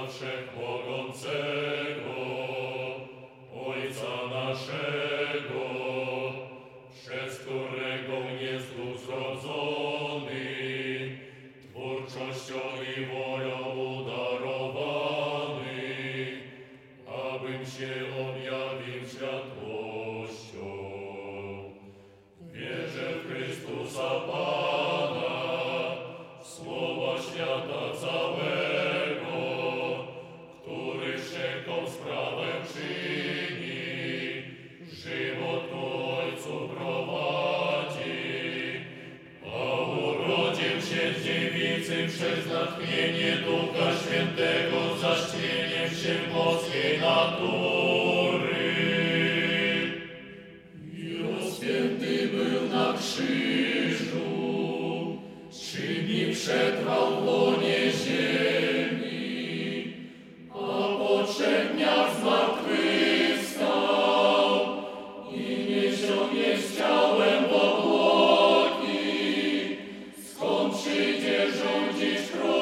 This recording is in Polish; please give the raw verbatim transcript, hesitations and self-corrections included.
Wszechmogącego, Ojca naszego, przez którego jest Duch zrodzony, twórczością i wolą udarowany, abym się objawił światłością. Wierzę w Chrystusa Pana, w słowa świata całego, który wszelką sprawę czyni, żywot ku Ojcu prowadzi, a urodził się z dziewicy przez natchnienie Ducha Świętego, zaśnieniem się boskiej natury. I rozpięty był na krzyżu, trzy dni przetrwał w łonie ziemi, a po trzech dniach zmartwychwstał i niesiony z ciałem w obłoki, skąd przyjdzie rządzić król.